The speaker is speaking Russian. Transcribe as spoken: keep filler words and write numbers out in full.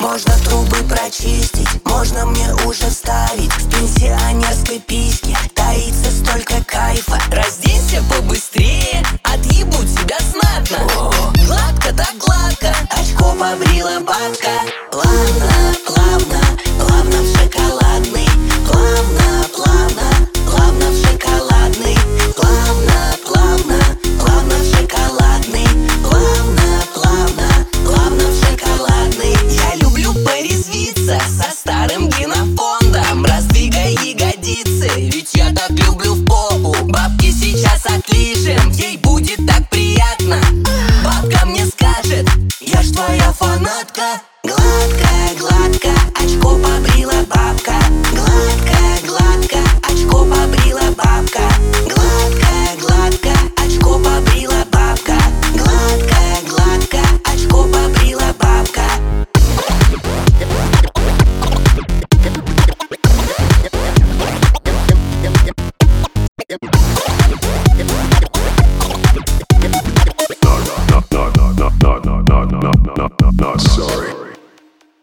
Можно трубы прочистить, можно мне уже вставить. В пенсионерской письке таится столько кайфа. Разденься побыстрее, отъебут тебя знатно. О, гладко так гладко, очко побрила бабка. Плавно, плавно, плавно в шоколадный. Плавно, плавно, плавно в шоколадный. Плавно, плавно, плавно в шоколадный. Плавно, плавно, плавно в шоколадный. я люблю порезвиться со старым генофондом. Раздвигай ягодицы, ведь я так люблю в попу. Бабки сейчас отлижем, ей будет так приятно. Бабка мне скажет: я ж твоя фанатка. Гладко, гладко, очко побрила бабка. Гладко, гладко, очко побрила бабка. Гладко, гладко, очко побрила бабка. Гладко, гладко, очко побрила бабка. Yep.